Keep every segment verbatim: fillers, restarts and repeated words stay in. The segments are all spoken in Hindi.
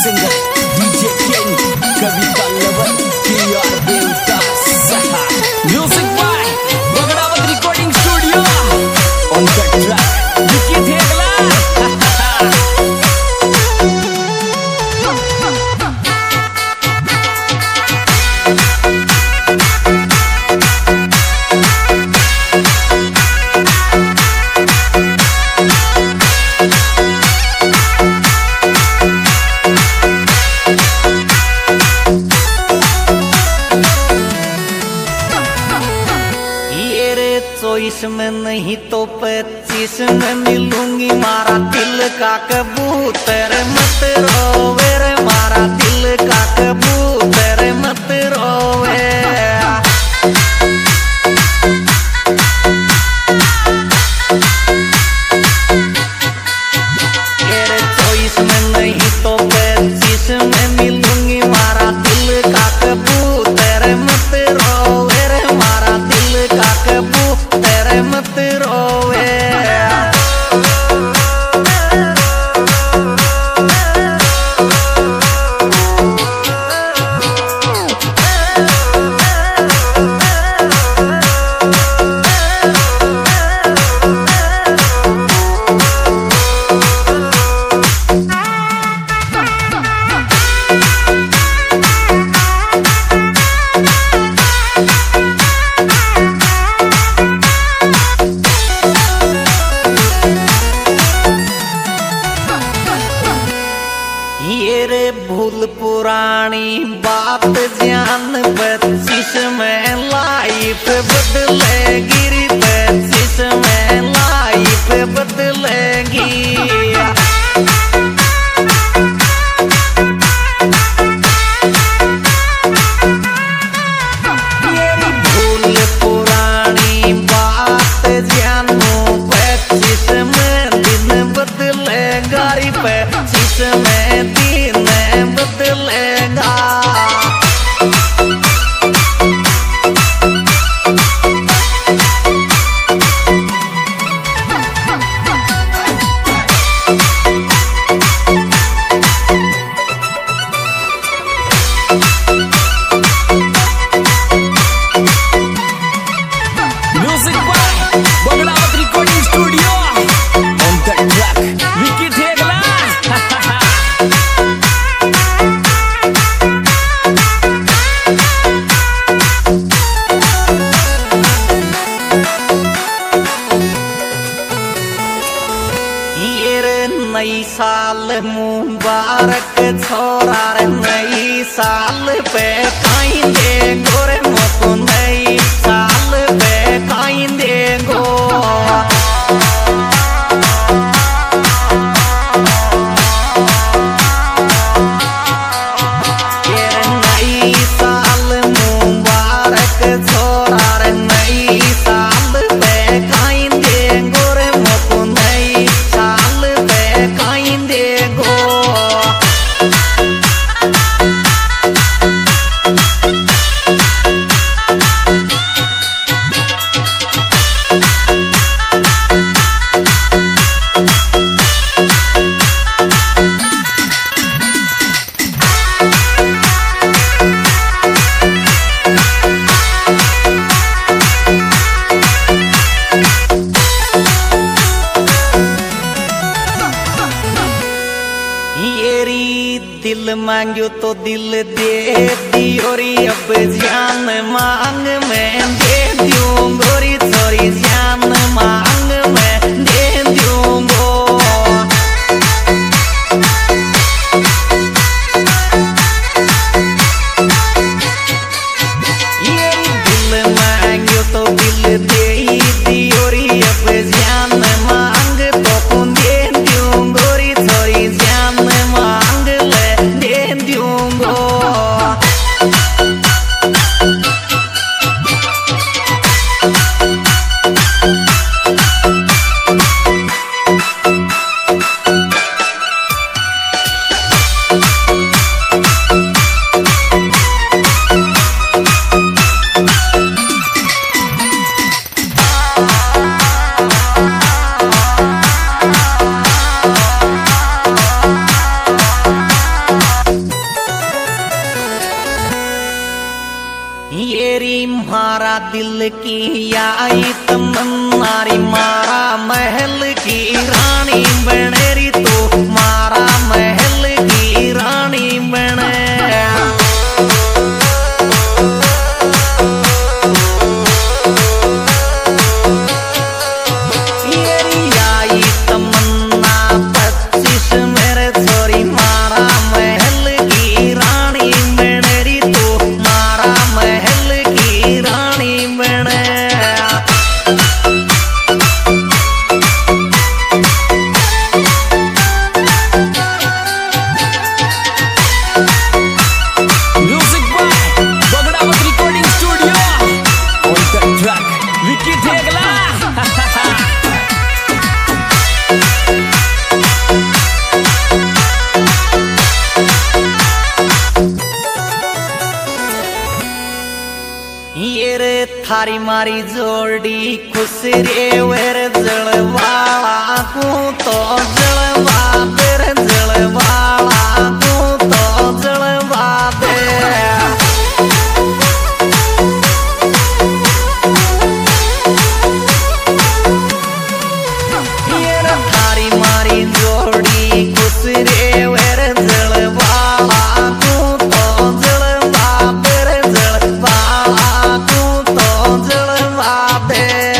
सिंगर डीजे किंग कविता लवन किया देवता सहा music by Bagdawat recording studio on the track Vicky Thegla चौबीस में नहीं तो पच्चीस में मिलूंगी मारा दिल का कबूतर मत रोवे रे मारा दिल का कबूतर मत रोवे चौबीस में नहीं तो पच्चीस में मिलूंगी मारा दिल का कबूतर मत रोवे रे मारा दिल का कबूतर मत रोवे ये रे भूल पुरानी बात जान पच्चीस में लाइफ बदलेगी रे पच्चीस में लाइफ बदलेगी भूल पुरानी बात जानो पच्चीस में दिन बदलेगा रे पच्चीस में दिन बदलेगा music by Bagdawat recording studio on the track Vicky Thegla नई साल मुबारक छोरा रे नई साल पे खाइंदे गोरे मोको नई साल पे खाइंदे गो नई साल मुबारक छोरा रे नई साल पे खाइंदे गोरे मोको नई साल पे खाइंदे गो दिल मांगो तो दिल दे दियोरी अब जान मांग में दे दूं गोरी छोरी जान मांग में दे दूंगो ये दिल मांगो तो दिल दे दियोरी अब जान मांग तो दे दूं गोरी छोरी जान मांग दे दूंगो दिल की आई तमन्नारी मारा महल की रानी बनेरी तो मारा महल की रानी बने थारी मारी जोड़ी खुश रे वेर जलवाला को तो जलवा तेर जलवाला को तो जलवा दे ये थारी मारी जोड़ी खुश रे वेर जलवाला को तो जलवा तेर जलवाला जलवा दे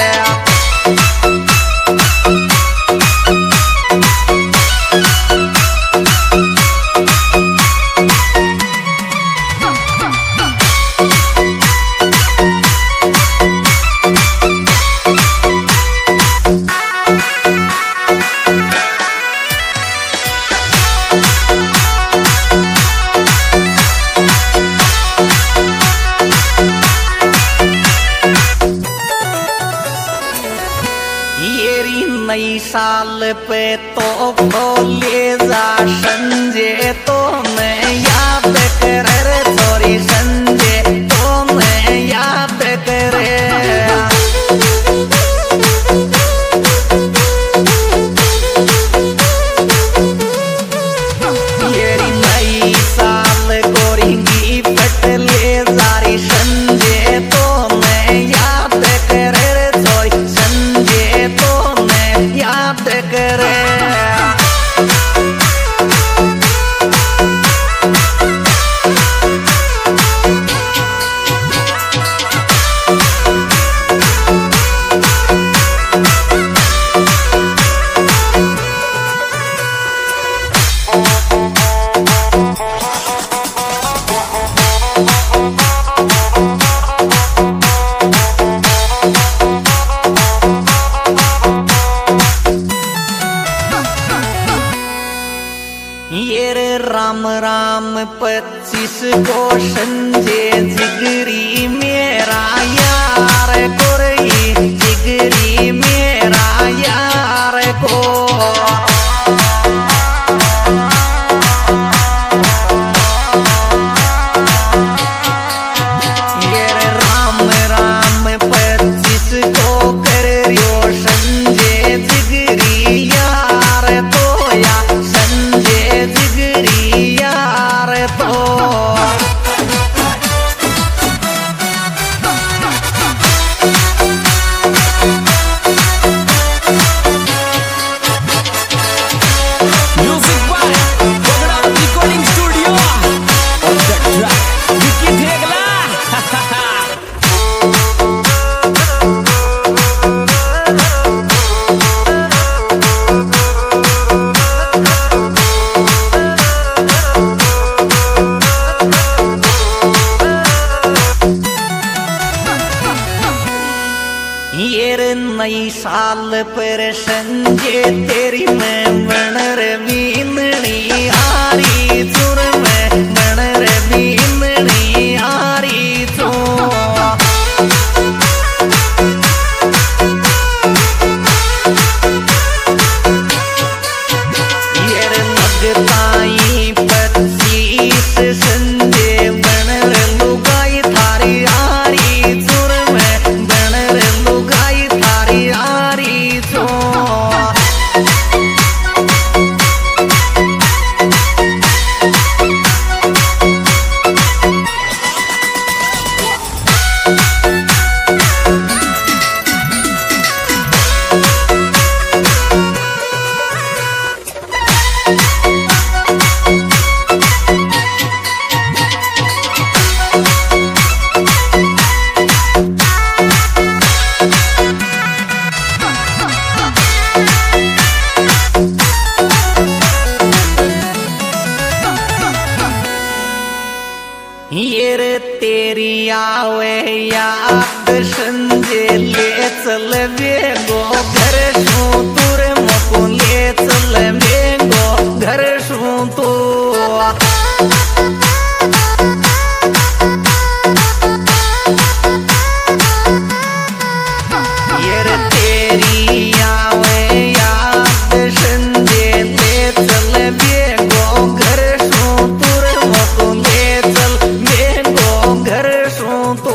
नई साल पे तो खोले जा संजय तो मैं याद करे थोड़ी संजय तो मैं याद करे ये नई साल गोरिंगी पटले जारी संजय तो मैं याद करे थोड़ी संजय तो याद करे ये रे राम राम पच्चीस को संजय जिगरी मेरा यार कोई जिगरी मेरा यार को ये रे राम राम पच्चीस को कर रियो संजय जिगरी यार तो या जिगरी यार तो music by Bagda recording studio on the track Vicky Dhegla ये नई साल पर संजय तेरी मैं बनर बीमणी हारी चुर में बनर बीमणी हारी चो ये लगताई पच्चीस संजय बनर लुगाई थारी हारी चुर में बनर लुगाई थारी हारी चो ये रे तेरी आवे याद संजे ले चल बेगो घर शू तुर मको ले चल बेगो घर शू तो ये रे तेरी आवे याद संजे ले चल बेगो घर शू तुर मको ले चल घर शू तो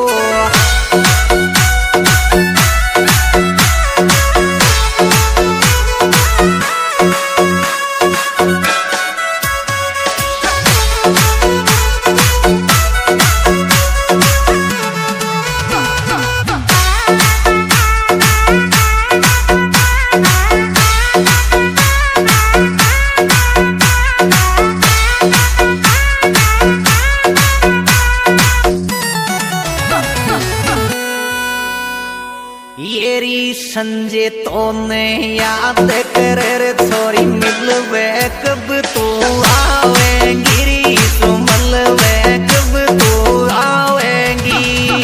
येरी संजे तो ने याद करे रे छोरी मिलवे कब तू आवेंगी री तो मिलवे कब तू आवेंगी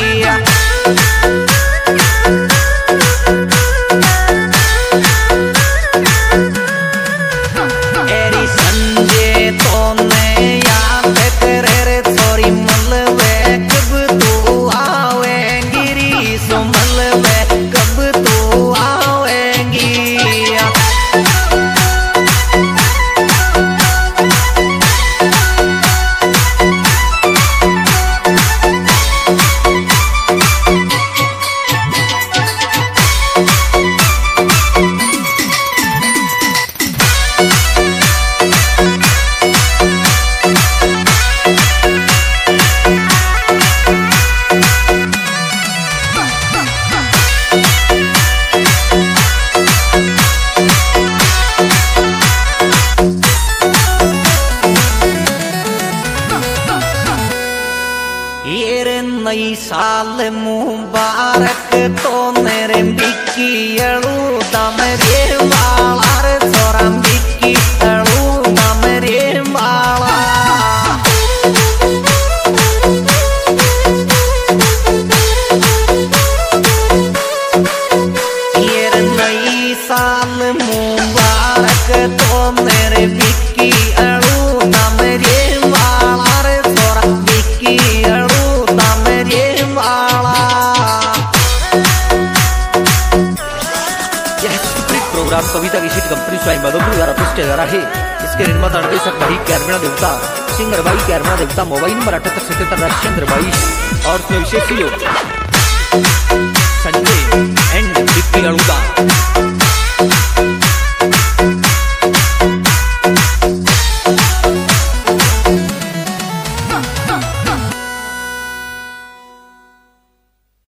येरी संजे तो ने याद करे रे छोरी मिलवे कब तू आवेंगी री तो मिलवे नई साल मुबारक तो मेरे बिक्की अड़ू दम रे वाला रे छोरा बिक्की अड़ू दम रे वाला ये नई साल मुबारक तो मेरे बिक्की अड़ू दम रे वाला रे छोरा बिक्की अड़ू प्रोग्राम कविता विशिष्ट कंपनी स्वाई मधुपुर द्वारा पुष्ट जा रहा है। इसके निर्माता निर्देशक भाई कैरमना देवता सिंगर भाई कैरमना देवता मोबाइल नंबर अठहत्तर सतहत्तर राजेंद्र बाईस और उसमें विशेष संजय एंड